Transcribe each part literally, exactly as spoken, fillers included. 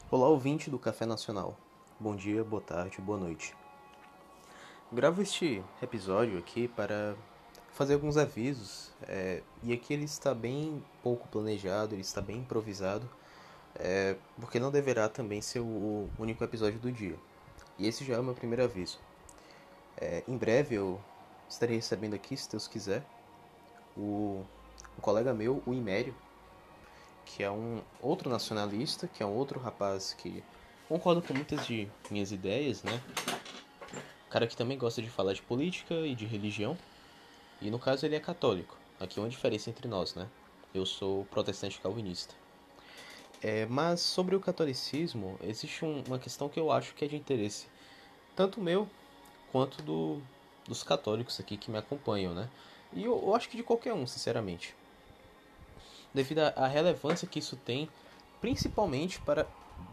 Olá, ouvinte do Café Nacional. Bom dia, boa tarde, boa noite. Gravo este episódio aqui para fazer alguns avisos. É, e aqui ele está bem pouco planejado, ele está bem improvisado, é, porque não deverá também ser o único episódio do dia. E esse já é o meu primeiro aviso. É, em breve eu estarei recebendo aqui, se Deus quiser, o, um colega meu, o Imério, que é um outro nacionalista, que é um outro rapaz que concorda com muitas de minhas ideias, né? Cara que também gosta de falar de política e de religião, e no caso ele é católico. Aqui é uma diferença entre nós, né? Eu sou protestante calvinista. É, mas sobre o catolicismo, existe um, uma questão que eu acho que é de interesse, tanto meu quanto do, dos católicos aqui que me acompanham, né? E eu, eu acho que de qualquer um, sinceramente. Devido à relevância que isso tem, principalmente para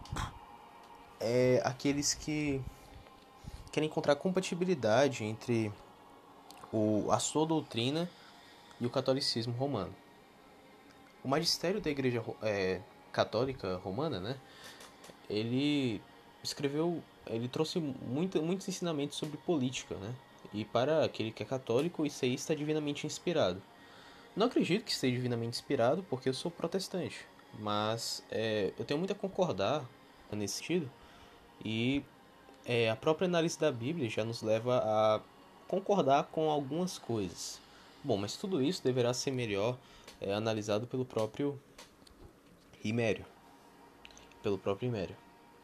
é, aqueles que querem encontrar compatibilidade entre o, a sua doutrina e o catolicismo romano. O magistério da Igreja é, Católica Romana, né? Ele escreveu, ele trouxe muito, muitos ensinamentos sobre política, né? E para aquele que é católico, isso aí está divinamente inspirado. Não acredito que esteja divinamente inspirado, porque eu sou protestante, mas é, eu tenho muito a concordar nesse sentido. E é, a própria análise da Bíblia já nos leva a concordar com algumas coisas. Bom, mas tudo isso deverá ser melhor é, analisado pelo próprio Himério. Pelo próprio Himério.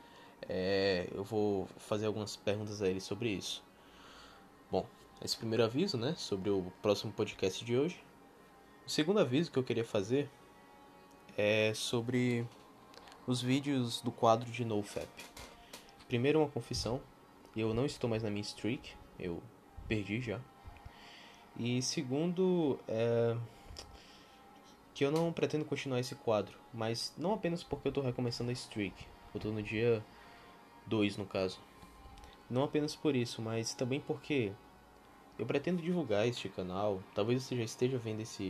É, eu vou fazer algumas perguntas a ele sobre isso. Bom, esse primeiro aviso, né, sobre o próximo podcast de hoje. O segundo aviso que eu queria fazer é sobre os vídeos do quadro de NoFap. Primeiro, uma confissão: eu não estou mais na minha streak, eu perdi já. E segundo, é que eu não pretendo continuar esse quadro, mas não apenas porque eu estou recomeçando a streak, eu estou no dia dois no caso. Não apenas por isso, mas também porque eu pretendo divulgar este canal. Talvez você já esteja vendo esse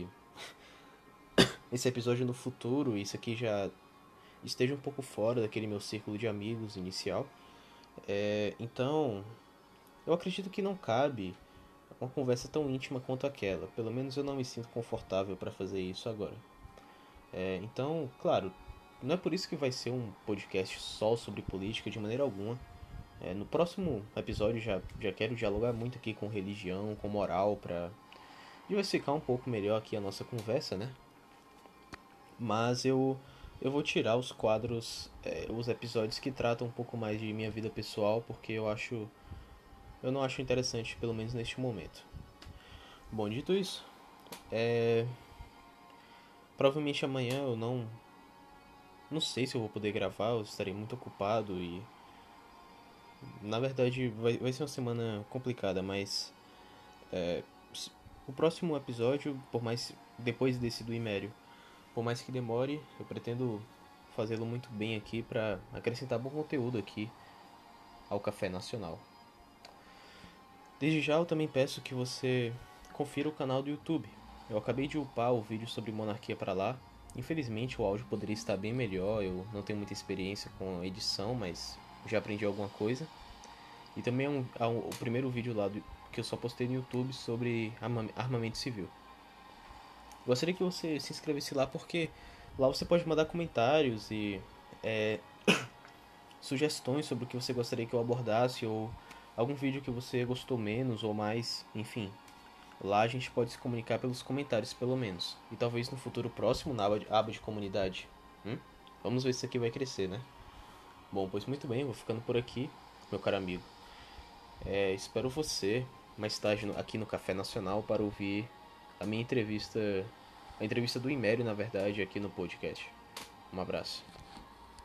esse episódio no futuro, e isso aqui já esteja um pouco fora daquele meu círculo de amigos inicial. É, então, eu acredito que não cabe uma conversa tão íntima quanto aquela. Pelo menos eu não me sinto confortável para fazer isso agora. É, então, claro, não é por isso que vai ser um podcast só sobre política de maneira alguma. É, no próximo episódio já, já quero dialogar muito aqui com religião, com moral, para diversificar um pouco melhor aqui a nossa conversa, né? Mas eu, eu vou tirar os quadros, é, os episódios que tratam um pouco mais de minha vida pessoal, porque eu acho, eu não acho interessante, pelo menos neste momento. Bom, dito isso, é, provavelmente amanhã eu não, não sei se eu vou poder gravar, eu estarei muito ocupado e na verdade vai, vai ser uma semana complicada, mas é, o próximo episódio, por mais depois desse do Imério, por mais que demore, eu pretendo fazê-lo muito bem aqui para acrescentar bom conteúdo aqui ao Café Nacional. Desde já eu também peço que você confira o canal do YouTube. Eu acabei de upar o vídeo sobre monarquia para lá. Infelizmente o áudio poderia estar bem melhor, eu não tenho muita experiência com edição, mas já aprendi alguma coisa. E também é um, é um, o primeiro vídeo lá do, que eu só postei no YouTube sobre armamento civil. Gostaria que você se inscrevesse lá, porque lá você pode mandar comentários e é, sugestões sobre o que você gostaria que eu abordasse, ou algum vídeo que você gostou menos ou mais, enfim. Lá a gente pode se comunicar pelos comentários, pelo menos. E talvez no futuro próximo, na aba de, aba de comunidade. Hum? Vamos ver se isso aqui vai crescer, né? Bom, pois muito bem, vou ficando por aqui, meu caro amigo. É, espero você mais tarde aqui no Café Nacional para ouvir a minha entrevista, a entrevista do Imério, na verdade, aqui no podcast. Um abraço.